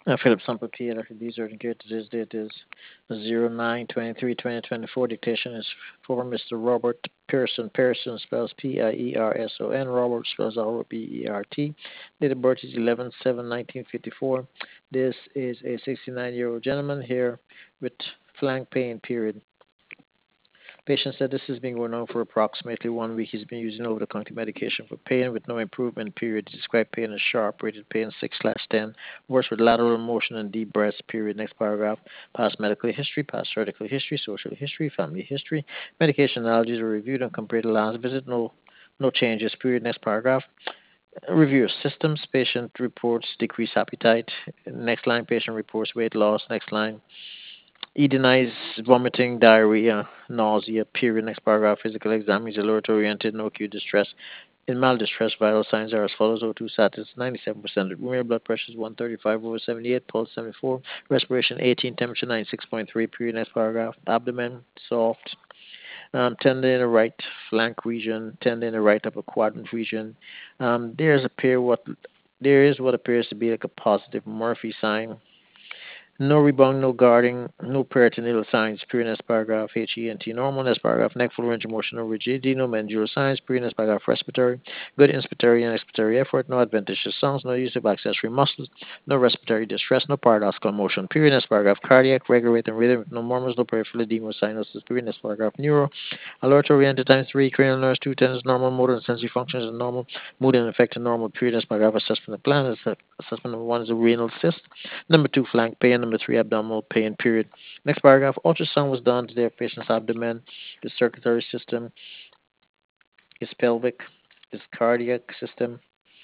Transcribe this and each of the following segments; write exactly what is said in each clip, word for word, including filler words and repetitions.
Uh, Philip Sample P L. These are the today's date is zero nine twenty-three twenty twenty-four. Dictation is for Mister Robert Pearson. Pearson spells P I E R S O N. Robert spells R O B E R T. Date of birth is eleven seven nineteen fifty-four. This is a sixty-nine year old gentleman here with flank pain, period. Patient said this has been going on for approximately one week. He's been using over-the-counter medication for pain with no improvement. Period. Described pain as sharp. Rated pain six slash ten. Worse with lateral motion and deep breaths. Period. Next paragraph. Past medical history. Past surgical history. Social history. Family history. Medication allergies were reviewed and compared to last visit. No, no changes. Period. Next paragraph. Review of systems. Patient reports decreased appetite. Next line. Patient reports weight loss. Next line. He denies vomiting, diarrhea, nausea, period. Next paragraph, physical exam. He's alert oriented, no acute distress. In mild distress, vital signs are as follows: O two status ninety-seven percent. Room blood pressure is one thirty-five over seventy-eight, pulse seventy-four, respiration eighteen, temperature ninety-six point three. Period. Next paragraph, abdomen soft, um, tender in the right flank region, tender in the right upper quadrant region. Um, there is appear what there is what appears to be like a positive Murphy sign. No rebound, no guarding, no peritoneal signs, period, paragraph, H E N T, normal, next paragraph, neck full range of motion, no rigidity, no mandibular signs, period, paragraph, respiratory, good inspiratory and expiratory effort, no adventitious sounds, no use of accessory muscles, no respiratory distress, no paradoxical motion, period, next paragraph, cardiac, regular rate and rhythm, no murmurs, no peripheral edema, cyanosis, period, next paragraph, neuro, alert oriented times three, cranial nerves, two tenants, normal, motor and sensory functions are normal, mood and affected normal, period, next paragraph, assessment of plan, assessment number one is a renal cyst, number two, flank pain. Number three, abdominal pain, period. Next paragraph, ultrasound was done to their patient's abdomen, the circulatory system, his pelvic, his cardiac system.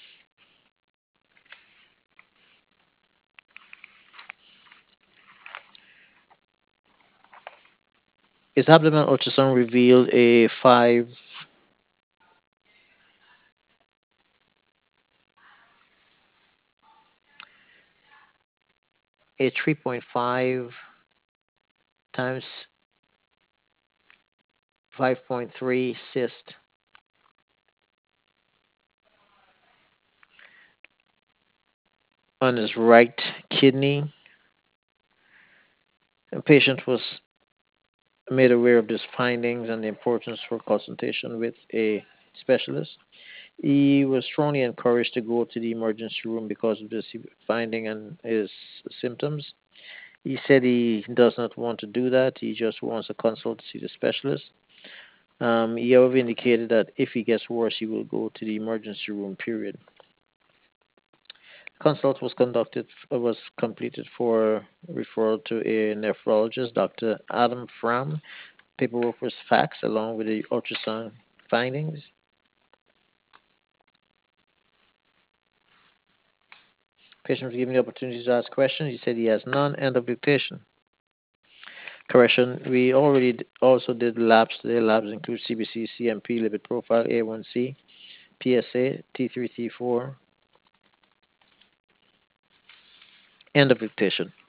His abdomen ultrasound revealed a five, a three point five times five point three cyst on his right kidney. The patient was made aware of these findings and the importance for consultation with a specialist. He was strongly encouraged to go to the emergency room because of this finding and his symptoms. He said he does not want to do that. He just wants a consult to see the specialist. Um, he however indicated that if he gets worse, he will go to the emergency room. Period. Consult was conducted uh, was completed for referral to a nephrologist, Doctor Adam Fram. Paperwork was faxed along with the ultrasound findings. Patient was given the opportunity to ask questions. He said he has none. End of dictation. Correction, we already d- also did labs today. Labs include C B C, C M P, lipid profile, A one C, P S A, T three, T four. End of dictation.